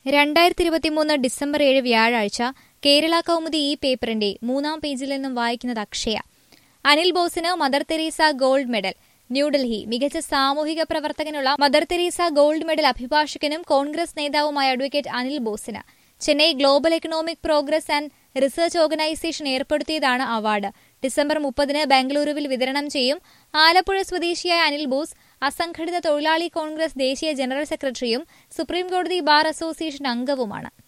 2023 December 7 വ്യാഴാഴ്ച കേരള കൗമുദി ഈ പേപ്പറിന്റെ 3-ാം പേജിൽ നിന്നും വായിക്കുന്നത് അക്ഷയ. അനിൽ ബോസിന് Mother Teresa gold medal. New Delhi. മികച്ച സാമൂഹിക പ്രവർത്തകനുള്ള മദർ തെരേസ ഗോൾഡ് മെഡൽ അഭിഭാഷകനും കോൺഗ്രസ് നേതാവുമായ അഡ്വക്കേറ്റ് അനിൽ ബോസിന്. Chennai global economic progress and research organisation ഏർപ്പെടുത്തിയതാണ് അവാർഡ്. ഡിസംബർ 30-ന് ബംഗളൂരുവിൽ വിതരണം ചെയ്യും. ആലപ്പുഴ സ്വദേശിയായ അനിൽ ബോസ് അസംഘടിത തൊഴിലാളി കോൺഗ്രസ് ദേശീയ ജനറൽ സെക്രട്ടറിയും സുപ്രീംകോടതി ബാർ അസോസിയേഷൻ അംഗവുമാണ്.